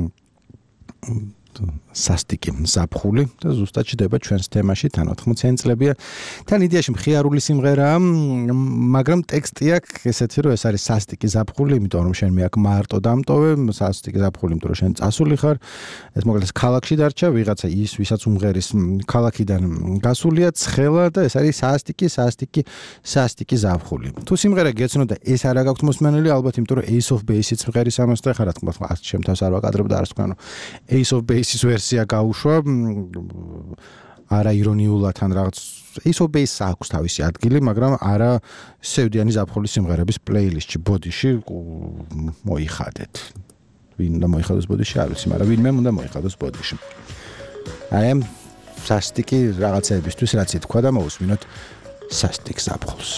სასტიკი ზაფხული და ზუსტად ჩდება ჩვენს თემაში თან ოთხმოციანი წლებია თან იდეაში მხიარული სიმღერაა მაგრამ ტექსტი აქვს ესეთი რომ ეს არის სასტიკი ზაფხული იმიტომ რომ შენ მე აქ მარტო დამტოვე სასტიკი ზაფხული იმიტომ რომ შენ წასული ხარ ეს მოკლედ ქალაქში დარჩა ვიღაცა ის ვისაც უმღერის ქალაქიდან გასულია ცხელა და ეს არის სასტიკი სასტიკი სასტიკი ზაფხული თუ სიმღერა გეცნო და ეს არა გაქვთ მოსმენელი ალბათ იმიტომ რომ Ace of Base-იც მღერის ამას და ხარ რა თქმა უნდა შემთავს არ ვაკადრებ და არ ვთქვა რომ Ace of Base ის ვერსია გაუშვა არა ირონიულად ან რაღაც Ace of Base აქვს თავისი ადგილი მაგრამ არა სევდიანი ზაფხულის სიმღერების პლეილისტში ბოდიში მოიხადეთ ვინ უნდა მოიხადოს ბოდიში არ ვიცი მაგრამ ვინმე უნდა მოიხადოს ბოდიში აი ამ სასტიკი რაღაცებისთვის რაც ითქვა და მოусმინოთ სასტიკ ზაფხულს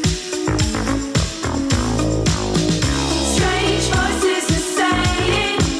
Strange voices are saying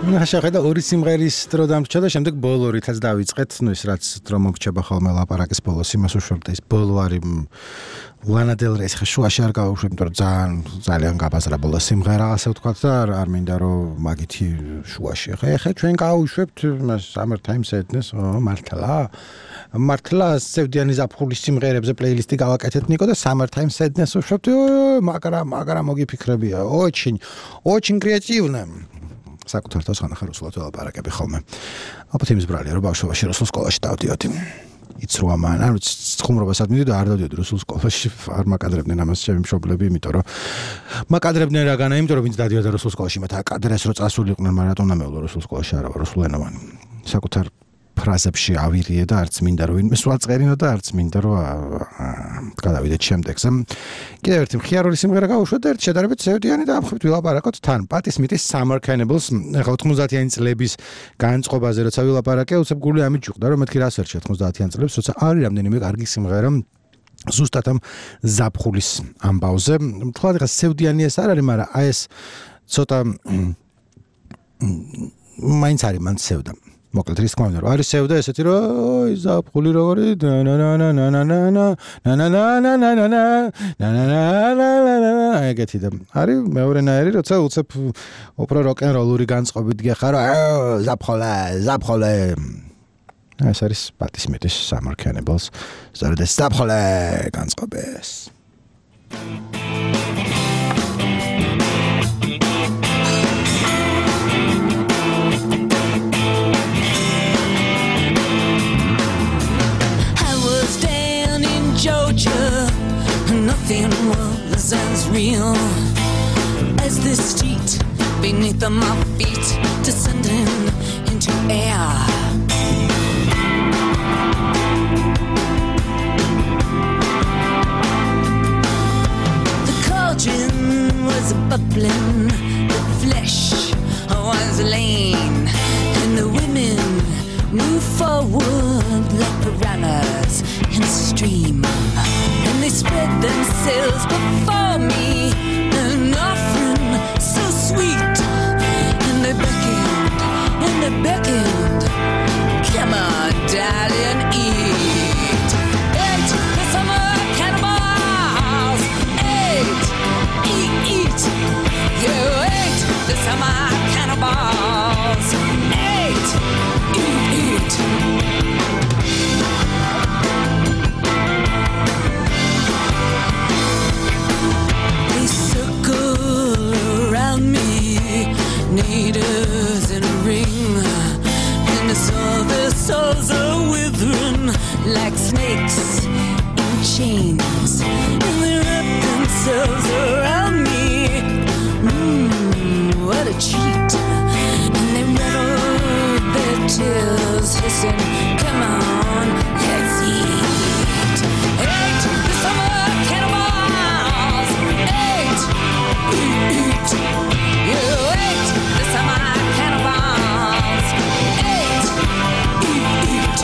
შეხედა ორი სიმღერის დრო დამრჩა და შემდეგ ბოლო რითაც დავიწყეთ, ну ის რაც დრო მომრჩება ხოლმე ლაპარაკის ბოლოს იმას უშვებთ ის ბოლო არის ლანა დელ რეის ხე შუაში არ გავუშვებ, იმიტომ რომ ძალიან ძალიან გაბაზრა ბოლო სიმღერა ასე ვთქვათ და არ მინდა რომ მაგითი შუაში ხე ხე ჩვენ გავუშვებთ მას Summertime Sadness, ო მართლა მართლა სევდიანი ზაფხულის სიმღერებზე პლეილისტი გავაკეთეთ ნიკო და Summertime Sadness უშვებთ, მაგრამ მაგრამ მოგიფიქრებია, очень очень креативно. საკუთარ თავს ხანახა რუსულად ველაპარაკები ხოლმე. ალბათ იმის ბრალია რომ ბავშვობაში რუსულ სკოლაში დავდიოდი. იცრუა მან, ანუ ხუმრობასაც მიდი და არ დავდიოდი რუსულ სკოლაში, არ მაკადრებდნენ ამას ჩემი მშობლები, იმიტომ რომ მაკადრებდნენ რაგანა, იმიტომ რომ ვინც დადიოდა რუსულ სკოლაში, მათ აკადრეს რო წასულიყვნენ, მაგრამ რატომ ამეულო რუსულ სკოლაში არა ვარ რუსულენოვანი. საკუთარ ფრაზებში ავირიე და არც მინდა რომ ვინმე სულ წერინო და არც მინდა რომ გადავიდეთ შემდეგზე. კიდევ ერთი მხიარული სიმღერა გავუშვათ და ერთ შედარებით სევდიანი და ამხრივ ვილაპარაკოთ თან. პატის მიტის Summer Cannibals, ახლა ოთხმოცდაათიანი წლების განწყობაზე როცა ვილაპარაკე, უცებ გული ამით ჯუყდა რომ მეთქი რას ვერჩი ოთხმოცდაათიანი წლებს, როცა არის რამდენიმე კარგი სიმღერა ზუსტად ამ ზაფხულის ამბავზე. თქვა ახლა სევდიანი ეს არ არის, მაგრამ აი ეს ცოტა მაინც არის მან სევდა. მოკლედ რის თქმა უნდა რომ არის სევდა ესეთი რომ ოი ზაფხული როგორი ეგეთი და არის მეორენაირი როცა უცებ უფრო როკ-ენ-როლური განწყობით გეხარო ზაფხולה ზაფხოლა ეს არის პატის მიტის Summer Cannibals ზარდა ზაფხოლა განწყობეს Nothing was as real as this street beneath my feet, descending into air. The cauldron was bubbling, the flesh was lean, and the women moved forward like piranhas in a stream. They spread themselves before me, an offering so sweet. And they beckoned, and they beckoned. Come on, darling, eat. Eat the summer cannibals. Eat, eat, eat. You ate the summer cannibals. Eat, eat, eat. Natives in a ring, and I saw their souls are withering like snakes in chains, and they wrap themselves around me. Mmm, what a treat! And they rattle their tails, hissing, "Come on, let's eat!" Eat the summer cannibals. Eat, eat, eat. You ate the summer cannibals. Eat, eat, eat.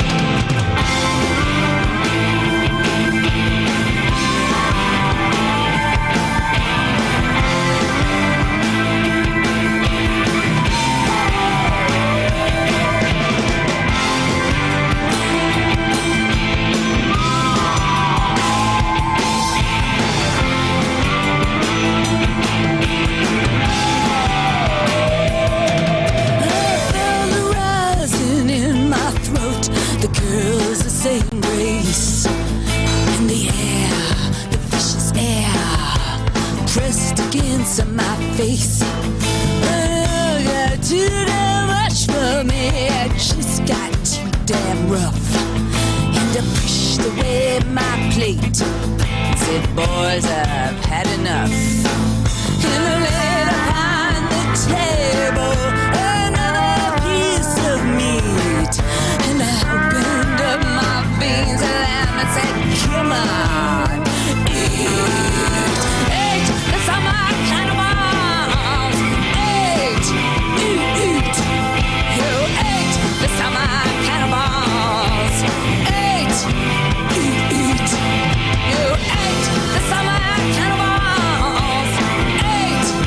Same grace in the air, the vicious air pressed against my face. Oh, got too damn much for me. I just got too damn rough, and I pushed away my plate. Said, boys, I've had enough. And I laid upon the table another piece of meat, and I opened up my beans and lamb and said, come on, eat. Eat the summer cannibals. Eat, eat, eat. You ate the summer cannibals. Eat, eat, eat. You ate the summer cannibals. Eat,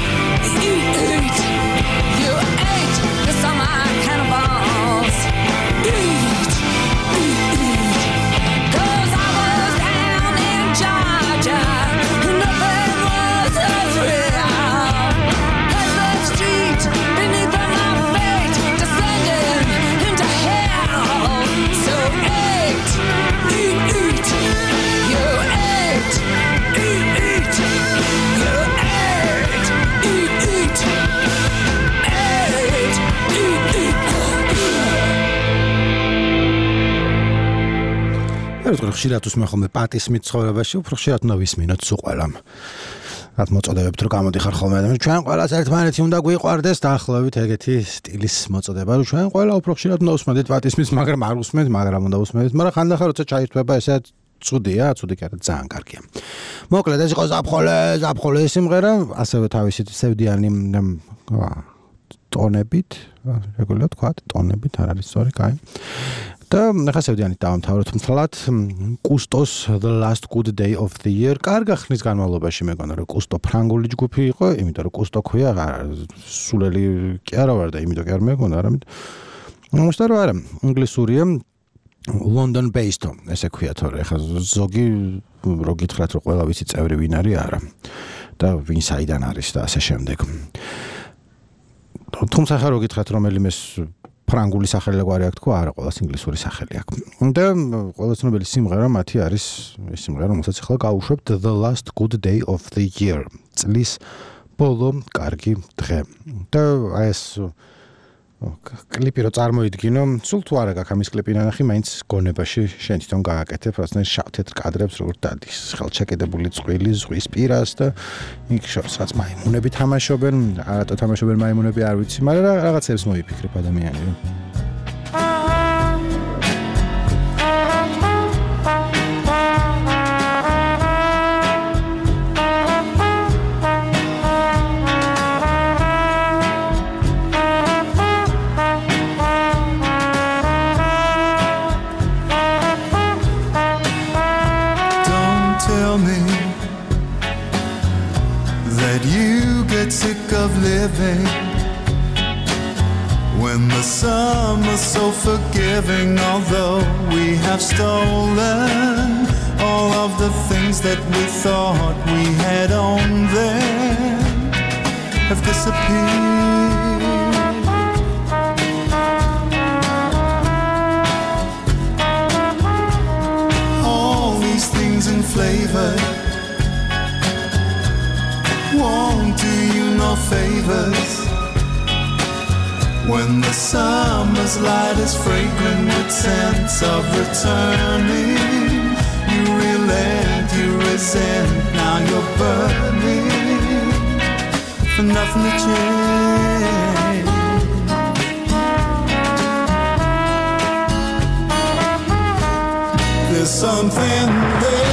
ერთხელ ხშირად უსმენ ხოლმე პატისმით ცხოვრებაში, უფრო ხშირად უნდა ვისმინოთ სულ ყველამ. რაც მოწოდებებთ რომ გამოდიხარ ხოლმე ადამიანს, ჩვენ ყველას ერთმანეთი უნდა გვიყვარდეს დაახლოებით ეგეთი სტილის მოწოდება, რომ ჩვენ ყველა უფრო ხშირად უნდა უსმენთ პატისმით, მაგრამ არ უსმენთ, მაგრამ უნდა უსმენთ, მაგრამ ხანდახან როცა ჩაირთვება ესე წუდია, წუდი კი არა, ძალიან კარგია. მოკლედ ეს იყო ზაფხოლე, ზაფხოლე სიმღერა, ასევე თავისი სევდიანი ტონებით, რეგულარულად თქვა, ტონებით არ არის სწორი, კაი. და ახლა სევდიანით დავამთავროთ მთლად კუსტოს The Last Good Day of the Year. კარგა ხნის განმავლობაში მეგონა რომ კუსტო ფრანგული ჯგუფი იყო, იმიტომ რომ კუსტო ქვია, სულელი კი არა ვარ და იმიტომ კი არ მეგონა, არამედ მომსტარო არა, ინგლისურია. London based, ესე ქვია თორე, ახლა ზოგი რო გითხრათ რომ ყველა ვიცი წევრი ვინ არის, არა. და ვინ საიდან არის და ასე შემდეგ. თუმცა ხა რო გითხრათ რომელიმე ფრანგული სახელი გვარი აქვს თქო, არა, ყველას ინგლისური სახელი აქვს. და ყველა ცნობილი სიმღერა მათი არის ეს სიმღერა, რომელსაც ახლა გავუშვებთ The Last Good Day of the Year. წლის ბოლო კარგი დღე. და აი ეს კლიპი რო წარმოიდგინო, სულ თუ არა გაქვს ამის კლიპი ნანახი, მაინც გონებაში შენ თვითონ გააკეთებ, რასაც შავ-თეთრ კადრებს როგორ დადის, ხელჩაკედებული წყვილი ზღვის პირას და იქ შორსაც მაიმუნები თამაშობენ, არათო თამაშობენ მაიმუნები არ ვიცი, მაგრამ რაღაცებს მოიფიქრებ ადამიანი. Sick of living when the summer's so forgiving, although we have stolen all of the things that we thought we had owned then have disappeared. All these things in flavor won't do you no favors when the summer's light is fragrant with sense of returning. You relent, you resent, now you're burning for nothing to change. There's something there.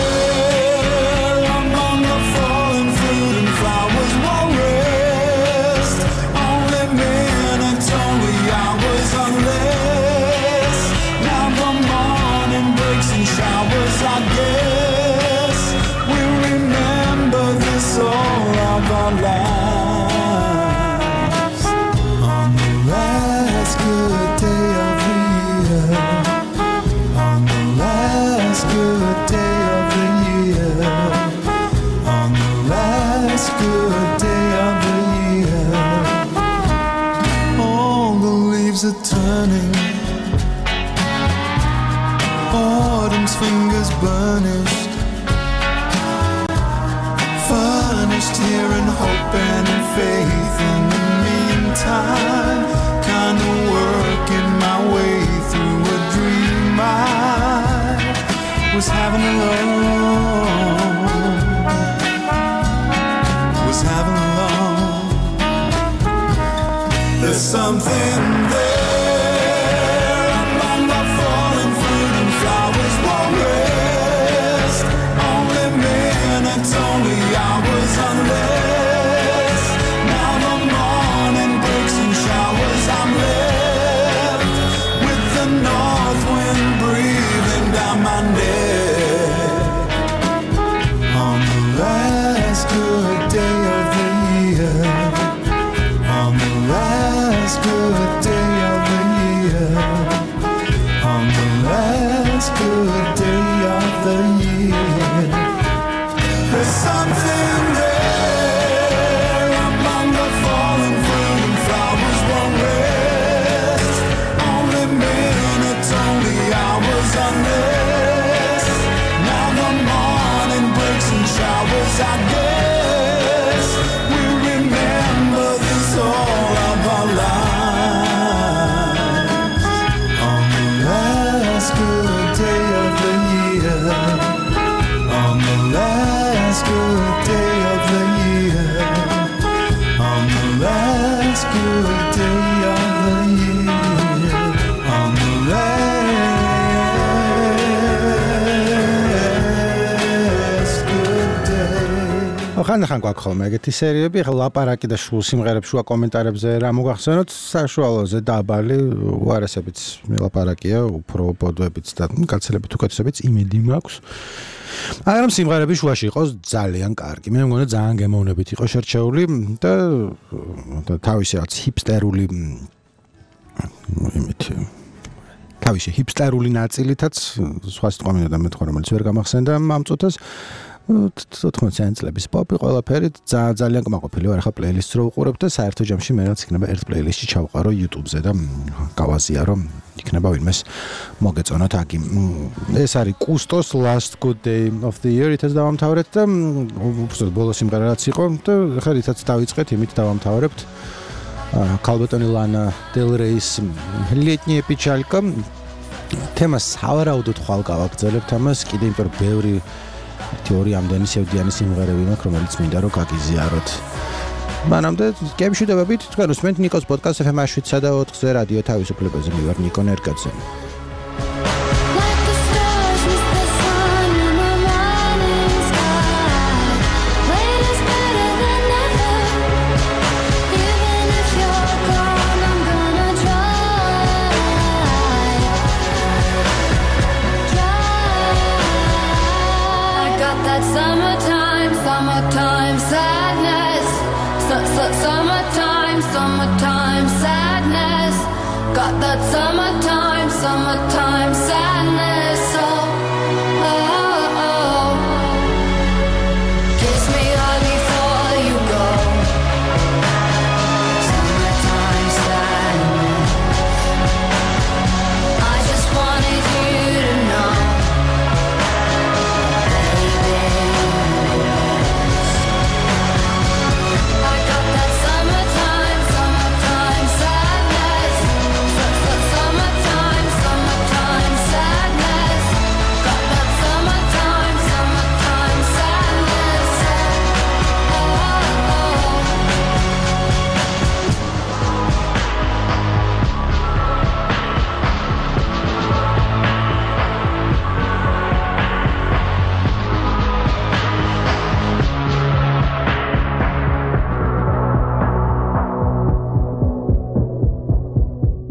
Are turning, autumn's fingers burnished, furnished here in hope and in faith. In the meantime, kind of working my way through a dream I was having alone, was having alone. There's something there. Good day of the year. ხანდახან გვაქვს ხოლმე ეგეთი სერიები, ახლა ლაპარაკი და შულ სიმღერებს შუა კომენტარებზე რა მოგახსენოთ, საშუალოზე დაბალი უარესებიც ლაპარაკია, უფრო პოდვებიც და გაცილებით უკეთესებიც იმედი მაქვს. მაგრამ სიმღერები შუაში იყოს ძალიან კარგი. მე მგონია ძალიან გემოვნებით იყო შერჩეული და და თავისი რაც ჰიპსტერული იმითი თავისი ჰიპსტერული ნაწილითაც სხვა სიტყვა მინდა მეთქვა, რომელიც ვერ გამახსენდა ამ წუთას. ოთხმოციანი წლების პოპი ყველაფერი ძალიან კმაყოფილი ვარ ახლა პლეილისტს რო უყურებ და საერთო ჯამში მე რაც იქნება ერთ პლეილისტში ჩავყარო YouTube-ზე და გავაზიარო იქნება ვინმეს მოგეწონოთ აგი ეს არის კუსტოს Last Good Day of the Year ითაც დავამთავრეთ და უბრალოდ ბოლო სიმღერა რაც იყო და ახლა რითაც დავიწყეთ იმით დავამთავრებთ ქალბატონი ლანა დელ რეის летняя печалька თემა სავარაუდოდ ხვალ გავაგრძელებთ ამას კიდე იმიტომ რომ ბევრი თეორი ამდენი სევდიანი სიმღერები მაქვს, რომელიც მინდა რომ გაგიზიაროთ. მანამდე გემშვიდობებით თქვენ უსმენთ ნიკოს პოდკასტს ეფ ემ შვიდსა და ოთხზე რადიო თავისუფლებაზე მე ვარ ნიკო ნერგაძე. Summertime sadness, summertime, summertime sadness. Got that summertime, summertime sadness. Oh, oh.